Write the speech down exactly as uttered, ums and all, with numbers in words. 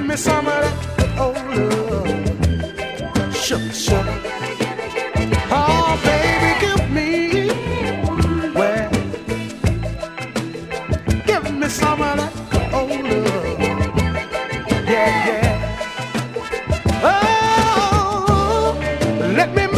me some of that old love. Sugar, sugar. Oh, baby, give me, well, give me some of that old love. Yeah, yeah. Oh, let me